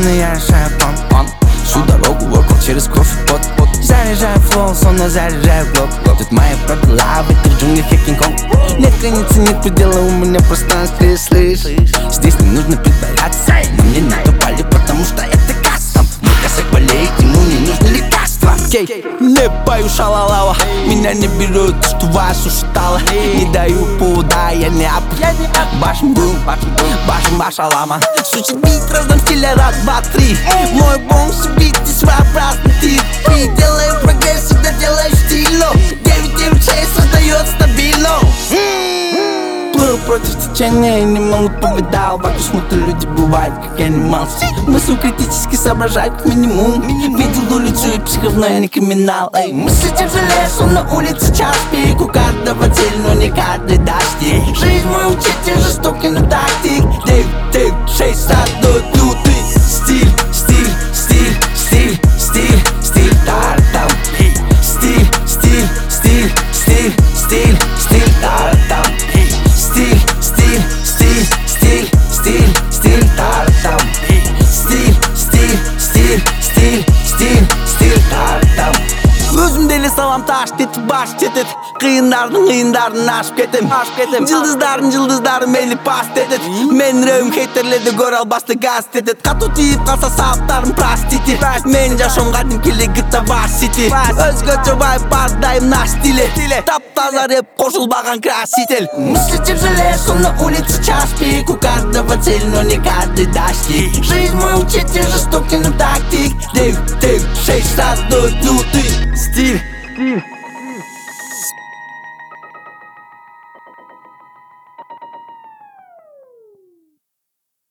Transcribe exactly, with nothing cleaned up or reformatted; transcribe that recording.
планы, я решаю план, план. Всю дорогу воркал через кровь и пот, пот. Заряжаю флоу, словно заряжаю глок. Тут мои правила, в этих джунглях я Кинг-Конг. Нет границы, нет предела, у меня в пространстве, слышь. Здесь не нужно притворяться, но мне надо пали, потому что это кастом. Мой косяк болеет, ему не нужны лекарства. Кей, не пою шалалава, меня не берут, что вас ушатало. Не даю повода, я не ап. Башим бум, башим башалама. Сучит бит, раздам стиля, раз, два, три. Мой бомб субит и своеобразный тип. Ты делаешь прогресс, всегда делаешь стильно. девять девять шесть создает стабильно. Плыл против течения и не могут повидал. Вокруг смотрю, люди бывают как анималсы. Мысли критически соображают как минимум. Видел улицу и психовно, я не криминал. Эй, мысли тяжелее, сон на улице час пик. У каждого цель, но не каждый достиг. Жизнь мой учитель, жестокий, но тактик. девять девять шесть создает лютый стиль, стиль, стиль, стиль, стиль, стиль, тартам. Стиль, стиль, стиль, стиль, стиль, стиль, тартам. Стиль, стиль, стиль, стиль, стиль, стиль, тартам. Стиль, стиль, стиль, стиль, стиль, стиль, тартам. Өзімді еле салам таш тетіп баш тетет. Қиындардың қиындарын ашып кетем. Жылдыздарын жылдыздары мейлі пас тетет. Мен рөм хейтерлерді көр албасты газ тетет. Қату тиіп қалса сауыптарын простите. Мен жашом қадым келе гыта бас сити. Өзгөчө вайб бардайым наш стиле. Тап-таза рэп қошылбаған краситель. Мысли тяжелее, сон на улице час пик. У каждого цель, но не каждый достиг. Жизнь мой учитель, жестокий, но тактик. девять девять шесть создает лютый стиль.